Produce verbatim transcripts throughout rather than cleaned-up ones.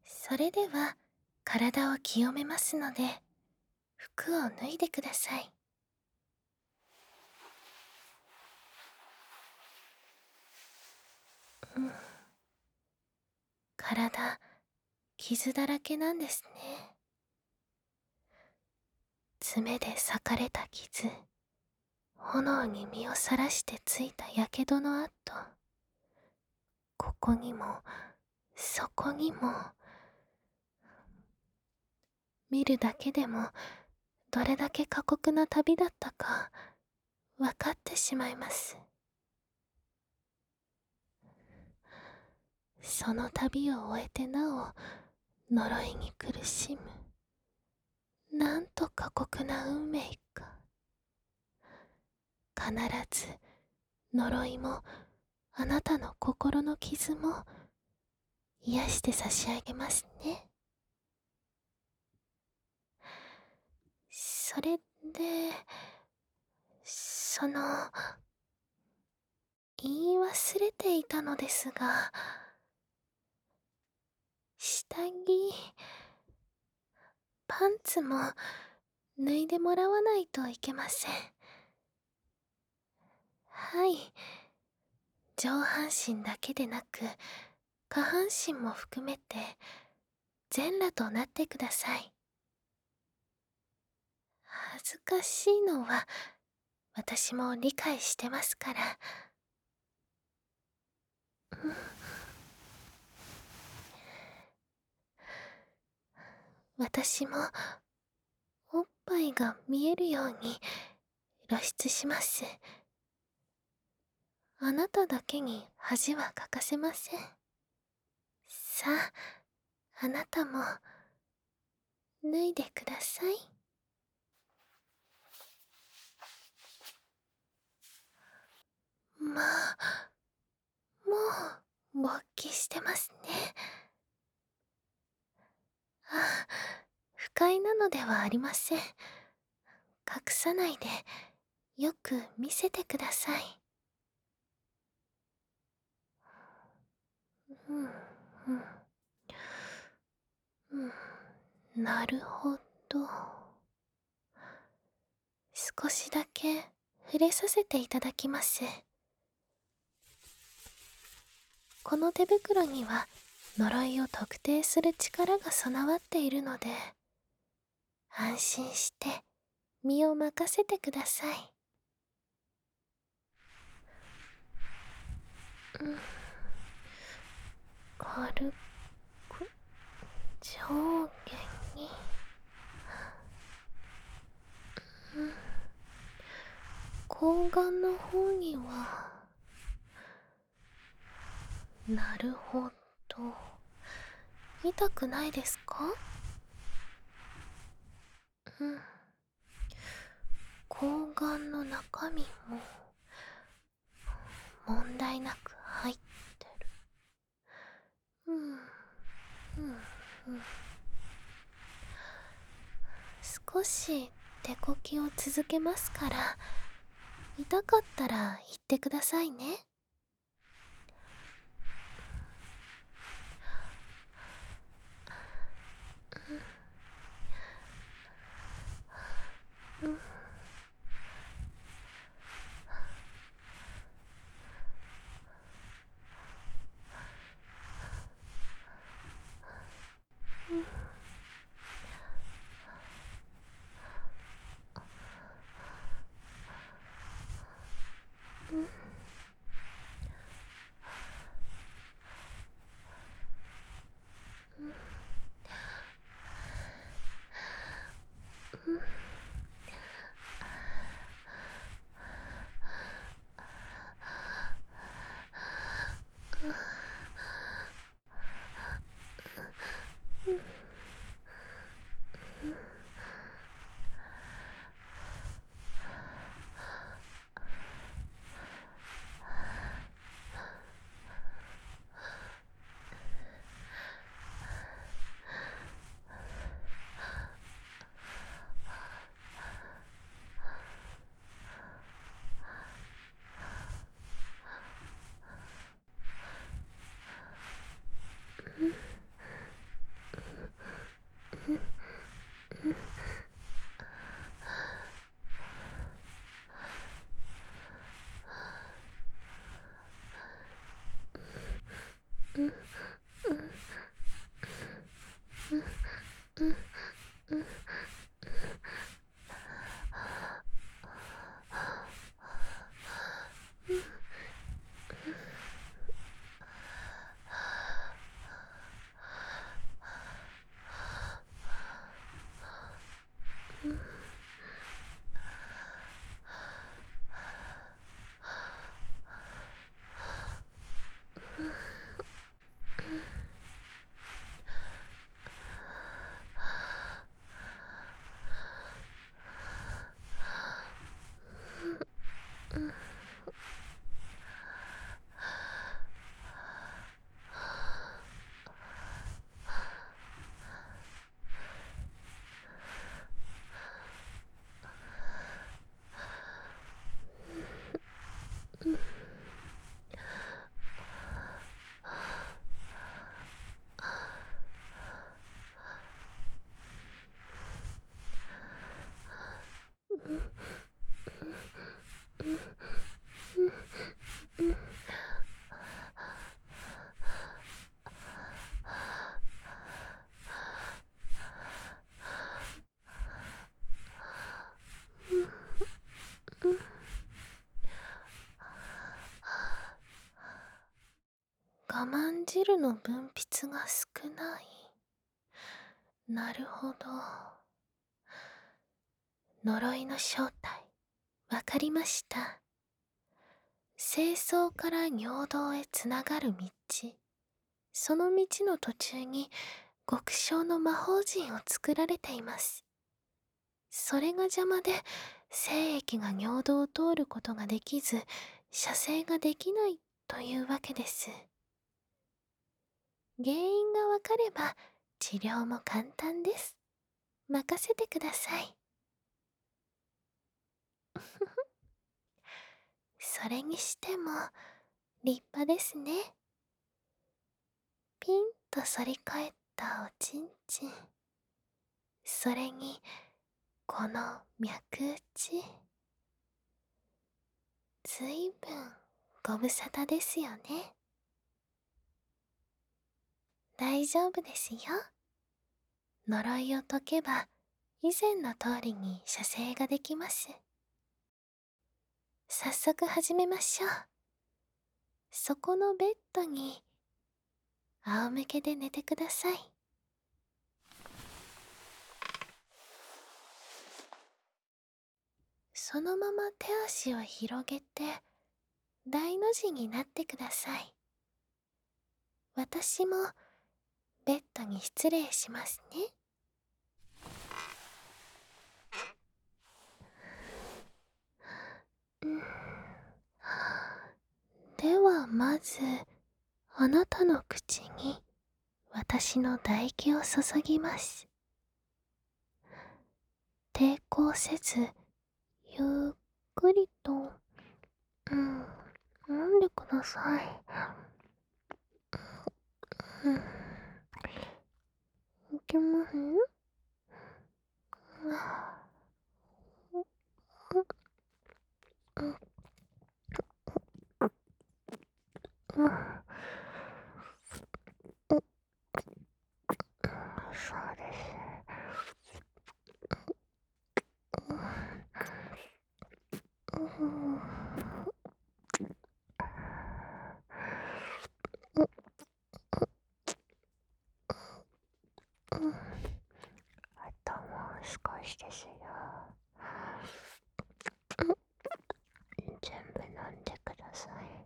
それでは、体を清めますので、服を脱いでください。うん。体、傷だらけなんですね。爪で裂かれた傷、炎に身をさらしてついたやけどの跡、ここにも、そこにも、見るだけでも、どれだけ過酷な旅だったか、わかってしまいます。その旅を終えてなお、呪いに苦しむ。なんと過酷な運命か。必ず、呪いも、あなたの心の傷も、癒して差し上げますね。それで、その、言い忘れていたのですが、下着、パンツも脱いでもらわないといけません。はい。上半身だけでなく、下半身も含めて、全裸となってください。恥ずかしいのは、私も理解してますから。うん。私も、おっぱいが見えるように露出します。あなただけに恥はかかせません。さあ、あなたも、脱いでください。まあ、もう、勃起してますね。あ、不快なのではありません。隠さないで、よく見せてください。うん、うん。うん、なるほど。少しだけ触れさせていただきます。この手袋には呪いを特定する力が備わっているので、安心して身を任せてください。うん、軽く上下に、うん、睾丸の方には、なるほど。痛くないですか？うん。睾丸の中身も問題なく入ってる。うん、うん、うん。少し手こきを続けますから、痛かったら言ってくださいね。うん、 我慢汁の分泌が少ない。なるほど。呪いの正体、わかりました。清掃から尿道へつながる道。その道の途中に極小の魔法陣を作られています。それが邪魔で精液が尿道を通ることができず、射精ができないというわけです。原因がわかれば治療も簡単です。任せてください。それにしても立派ですね。ピンと反り返ったおちんちん。それにこの脈打ち。ずいぶんご無沙汰ですよね。大丈夫ですよ。呪いを解けば以前の通りに射精ができます。早速始めましょう。そこのベッドに仰向けで寝てください。そのまま手足を広げて大の字になってください。私もベッドに失礼しますね。ではまずあなたの口に私の唾液を注ぎます。抵抗せずゆっくりと、うん、飲んでください。うん、いけますね。うん、そうです。うん、あともう少しですよ。全部飲んでください。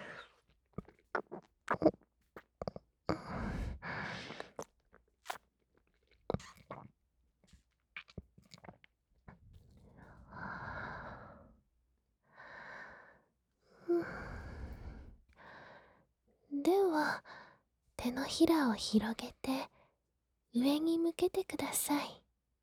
では手のひらを広げて上に向けてください。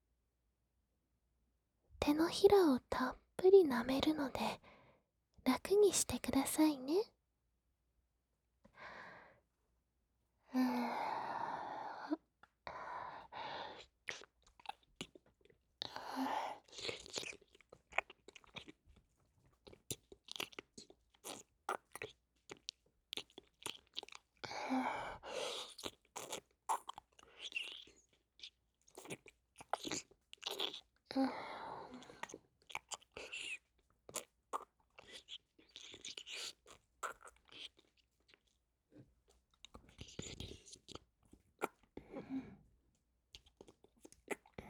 手のひらをたっぷり舐めるので楽にしてくださいね。うーん、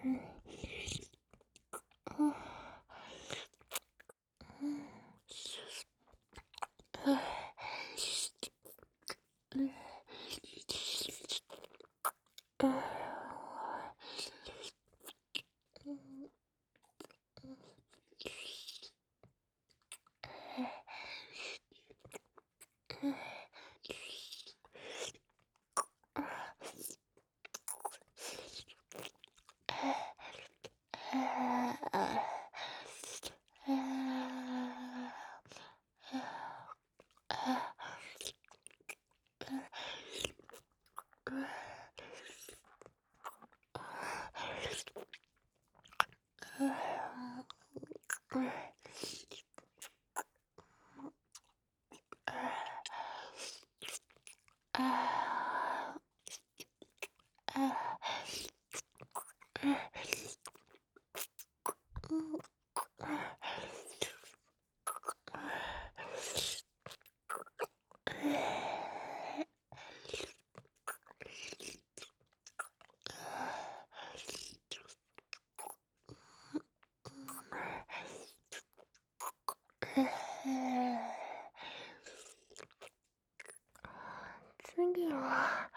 次は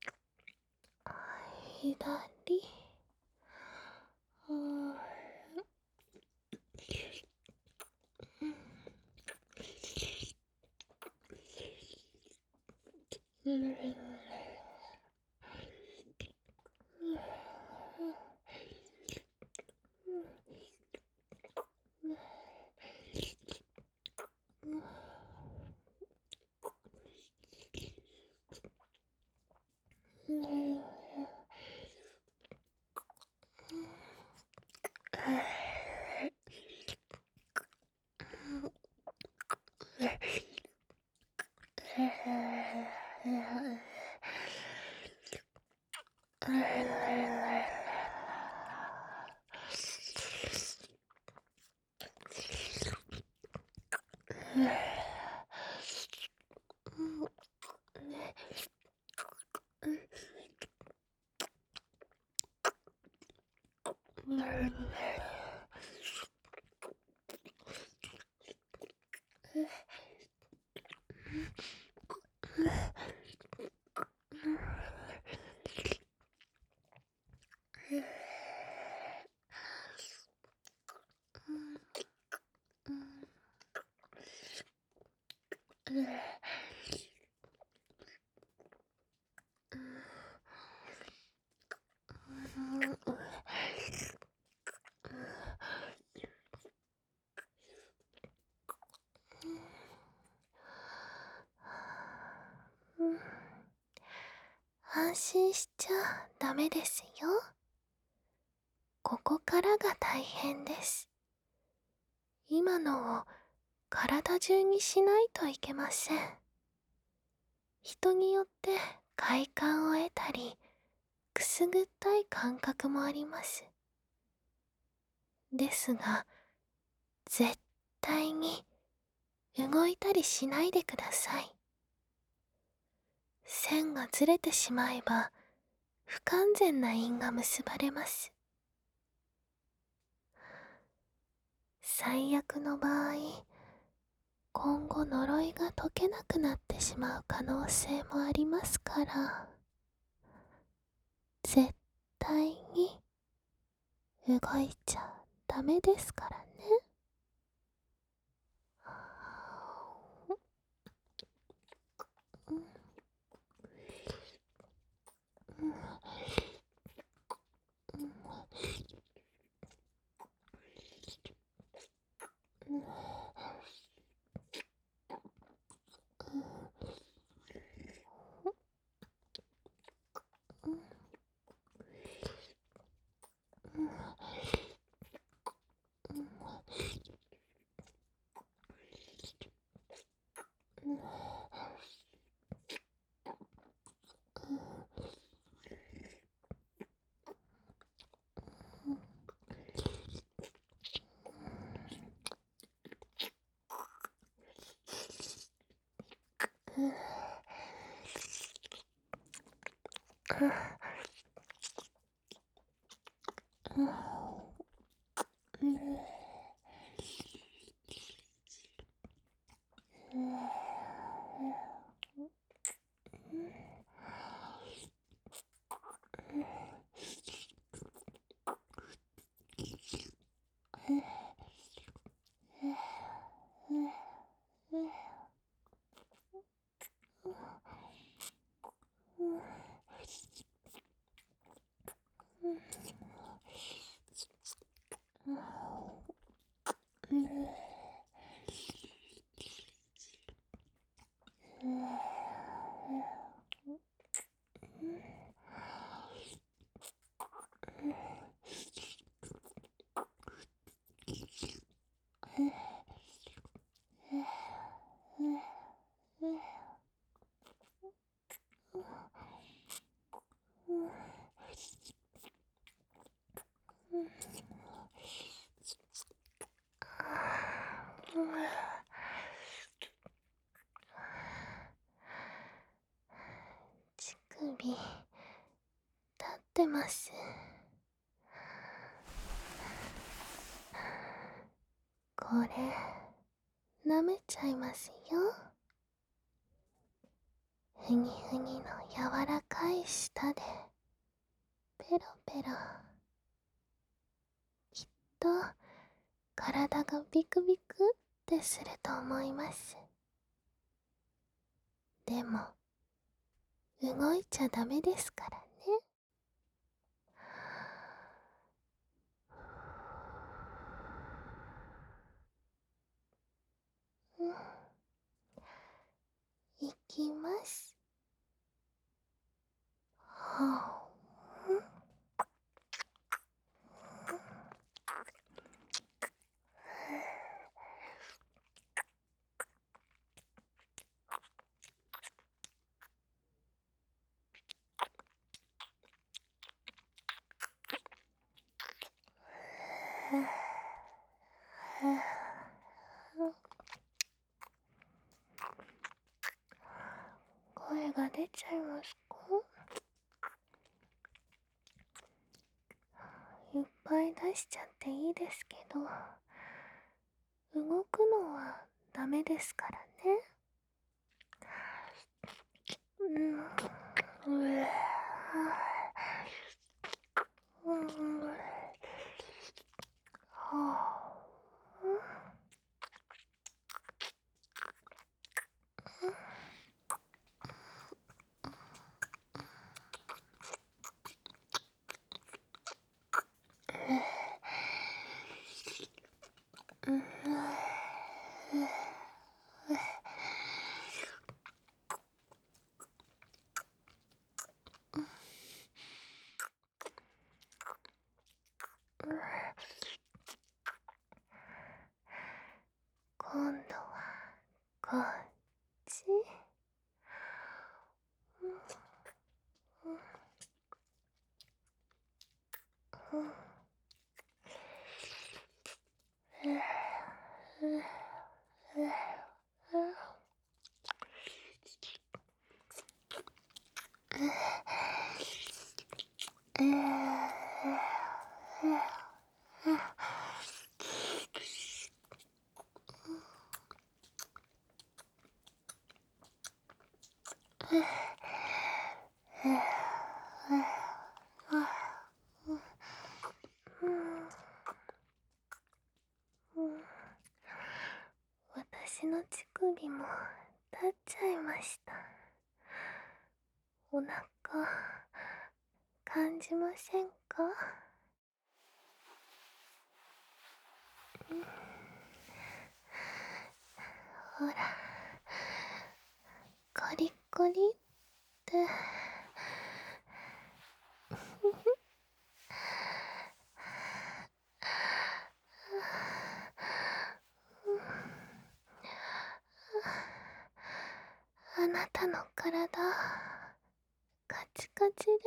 左。安心しちゃダメですよ。ここからが大変です。今のを体中にしないといけません。人によって快感を得たり、くすぐったい感覚もあります。ですが、絶対に動いたりしないでください。線がずれてしまえば、不完全な因が結ばれます。最悪の場合、今後呪いが解けなくなってしまう可能性もありますから、絶対に動いちゃダメですからね。 乳首立ってます。これ舐めちゃいますよ。ふにふにの柔らかい舌でペロペロ。きっと体がビクビクってすると思います。でも動いちゃダメですからね。うん、いきます。はあ、ん声が出ちゃいますか？いっぱい出しちゃっていいですけど、動くのはダメですからね。うん、うえうん、はあ、うん、今度はこっち。うん私の乳首も立っちゃいました。お腹感じませんか？ほら、コリコリって。あなたの体カチカチです。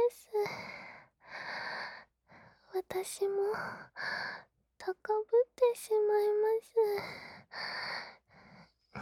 私も高ぶってしまいます。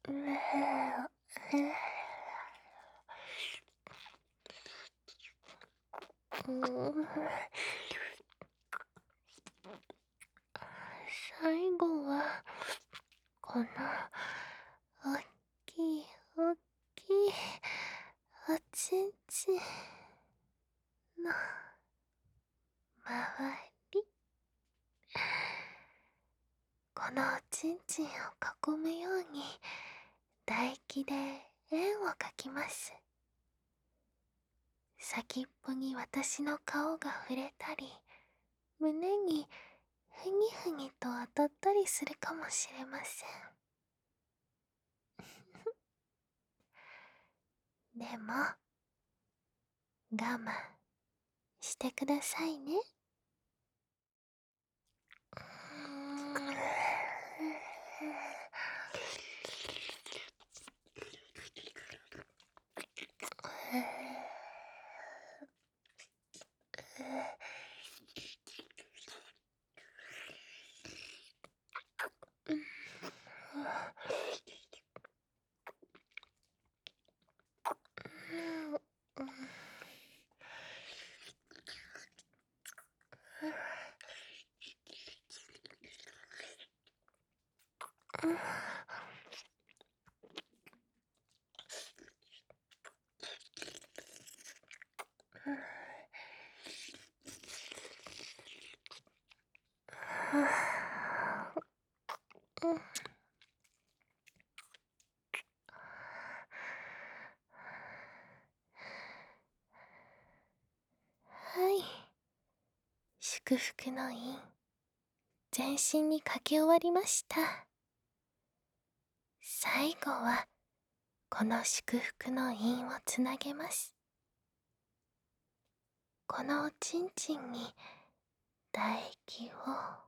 うーん、最後はこのおっきいおっきいおちんちんの周り、このおちんちんを囲むように唾液で円を描きます。先っぽに私の顔が触れたり、胸にふにふにと当たったりするかもしれません。でも我慢してくださいね。うーんはい、祝福の印全身にかけ終わりました。最後はこの祝福の印をつなげます。このおちんちんに唾液を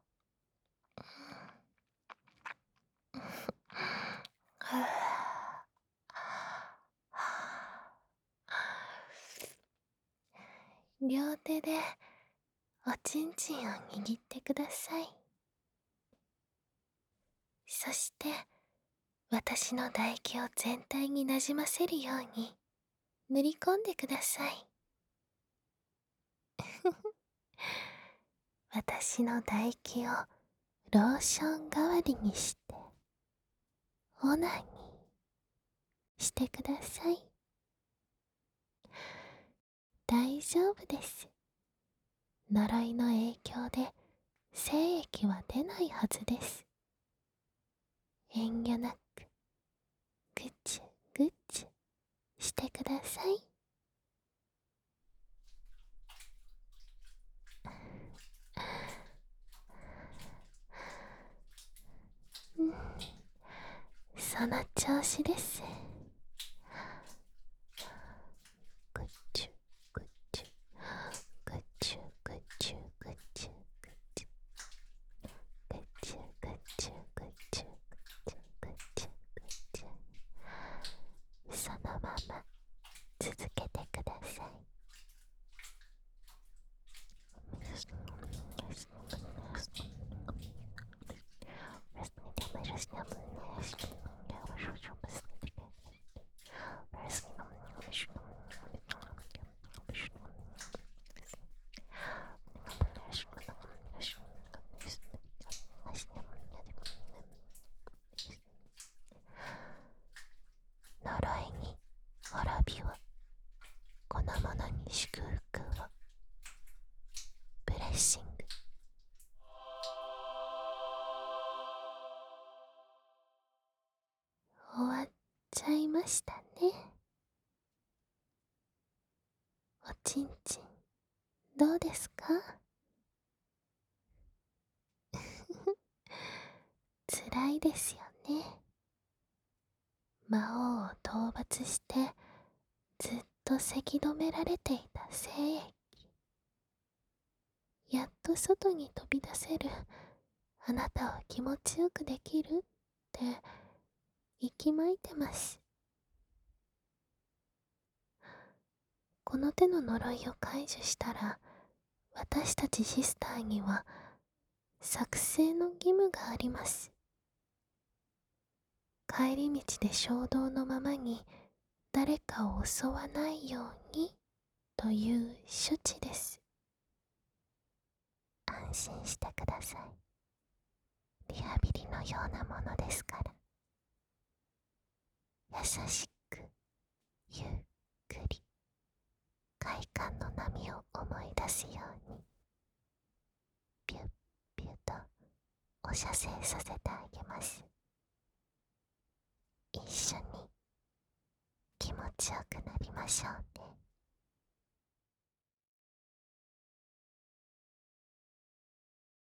両手でおちんちんを握ってください。そして私の唾液を全体になじませるように塗り込んでください。私の唾液をローション代わりにしてオナニーしてください。大丈夫です。呪いの影響で精液は出ないはずです。遠慮なくぐちゅぐちゅしてください。うん、その調子です。ぐちゅぐちゅぐちゅぐちゅぐちゅぐちゅぐちゅぐちゅぐちゅぐちゅぐちゅぐちゅ、そのまま続けてください。呪いに滅びを、このものに祝福を。ブレッシング。終わっちゃいましたね。おちんちんどうですか？辛いですよね。魔王を討伐してずっとせき止められていた精液、やっと外に飛び出せる、あなたを気持ちよくできるって息巻いてます。この手の呪いを解除したら、私たちシスターには作成の義務があります。 帰り道で衝動のままに誰かを襲わないようにという処置です。安心してください。リハビリのようなものですから。優しく、ゆっくり、快感の波を思い出すように、ピュッピュッとお射精させてあげます。一緒に気持ちよくなりましょうね。